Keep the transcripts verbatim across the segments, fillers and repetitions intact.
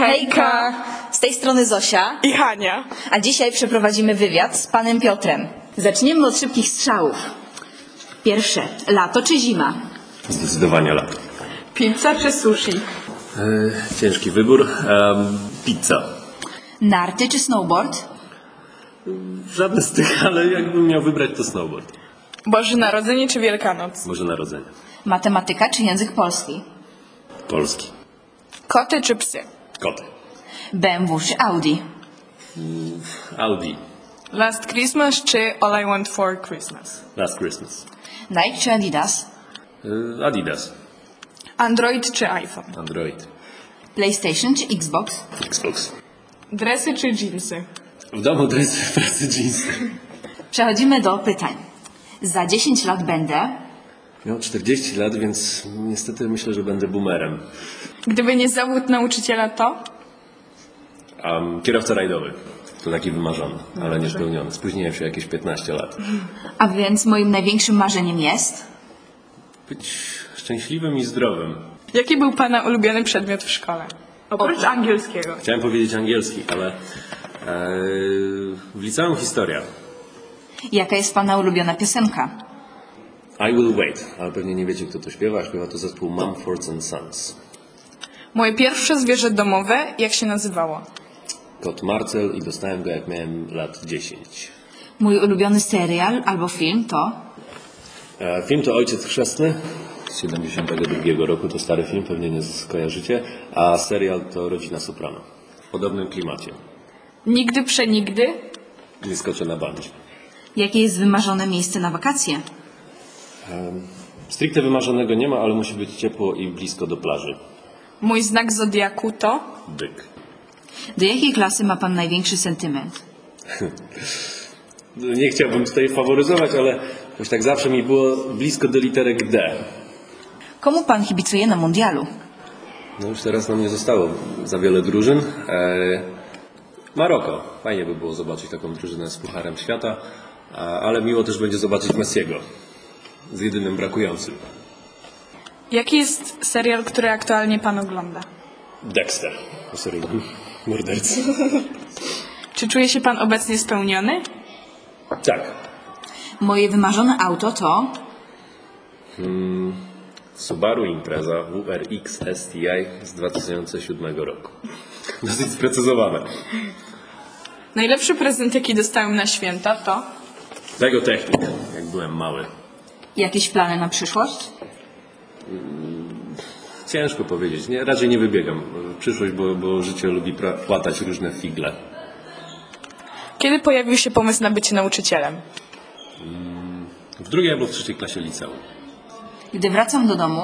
Hejka! Z tej strony Zosia i Hania. A dzisiaj przeprowadzimy wywiad z panem Piotrem. Zaczniemy od szybkich strzałów. Pierwsze, lato czy zima? Zdecydowanie lato. Pizza czy sushi? Yy, ciężki wybór. Um, pizza. Narty czy snowboard? Żadne z tych, ale jakbym miał wybrać, to snowboard. Boże Narodzenie czy Wielkanoc? Boże Narodzenie. Matematyka czy język polski? Polski. Koty czy psy? Koty. B M W czy Audi? Audi. Last Christmas czy All I Want for Christmas? Last Christmas. Nike czy Adidas? Yy, Adidas. Android czy iPhone? Android. PlayStation czy Xbox? Xbox. Dresy czy dżinsy? W domu dresy, w pracy jeansy. Przechodzimy do pytań. Za dziesięć lat będę... Miał czterdzieści lat, więc niestety myślę, że będę boomerem. Gdyby nie zawód nauczyciela, to? Um, kierowca rajdowy. To taki wymarzony, ale niespełniony. Spóźniłem się jakieś piętnaście lat. A więc moim największym marzeniem jest... Być szczęśliwym i zdrowym. Jaki był pana ulubiony przedmiot w szkole? Oprócz angielskiego. Chciałem powiedzieć angielski, ale e, w liceum historia. Jaka jest pana ulubiona piosenka? I Will Wait, ale pewnie nie wiecie, kto to śpiewa. Śpiewa to zespół Mumford and Sons. Moje pierwsze zwierzę domowe, jak się nazywało? Kot Marcel i dostałem go, jak miałem lat dziesięć. Mój ulubiony serial albo film to... E, film to Ojciec Chrzestny z siedemdziesiątego drugiego roku, to stary film, pewnie nie skojarzycie, a serial to Rodzina Soprano. W podobnym klimacie. Nigdy przenigdy? Nie skoczę na bandzie. Jakie jest wymarzone miejsce na wakacje? E, stricte wymarzonego nie ma, ale musi być ciepło i blisko do plaży. Mój znak zodiaku to? Byk. Do jakiej klasy ma pan największy sentyment? Nie chciałbym tutaj faworyzować, ale jakoś tak zawsze mi było blisko do literek D. Komu pan kibicuje na mundialu? No już teraz nam nie zostało za wiele drużyn. E, Maroko. Fajnie by było zobaczyć taką drużynę z Pucharem Świata, a, ale miło też będzie zobaczyć Messiego. Z jedynym brakującym. Jaki jest serial, który aktualnie pan ogląda? Dexter. O serial mordercy. Czy czuje się pan obecnie spełniony? Tak. Moje wymarzone auto to... Hmm, Subaru Impreza W R X S T I z dwa tysiące siódmego roku. Dosyć sprecyzowane. Najlepszy prezent, jaki dostałem na święta, to? Lego Technik, jak byłem mały. Jakieś plany na przyszłość? Ciężko powiedzieć. Nie, raczej nie wybiegam w przyszłość, bo, bo życie lubi pra- płatać różne figle. Kiedy pojawił się pomysł na bycie nauczycielem? W drugiej albo w trzeciej klasie liceum. Gdy wracam do domu...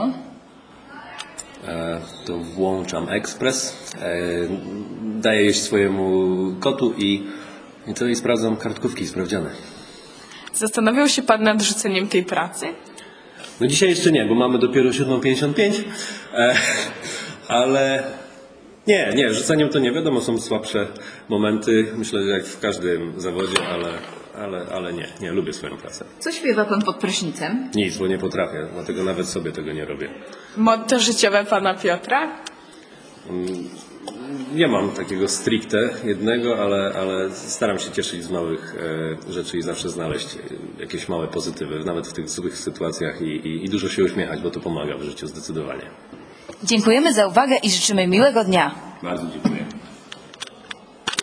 E, to włączam ekspres, e, daję jeść swojemu kotu i, i co i sprawdzam kartkówki sprawdziane. Zastanawiał się pan nad rzuceniem tej pracy? No dzisiaj jeszcze nie, bo mamy dopiero siódma pięćdziesiąt pięć, e, ale nie, nie, rzuceniem to nie, wiadomo, są słabsze momenty, myślę, że jak w każdym zawodzie, ale, ale, ale nie, nie, lubię swoją pracę. Co śpiewa pan pod prysznicem? Nic, bo nie potrafię, dlatego nawet sobie tego nie robię. Motto życiowe pana Piotra? Nie mam takiego stricte jednego, ale, ale staram się cieszyć z małych e, rzeczy i zawsze znaleźć jakieś małe pozytywy, nawet w tych złych sytuacjach i, i, i dużo się uśmiechać, bo to pomaga w życiu zdecydowanie. Dziękujemy za uwagę i życzymy miłego dnia. Bardzo dziękuję.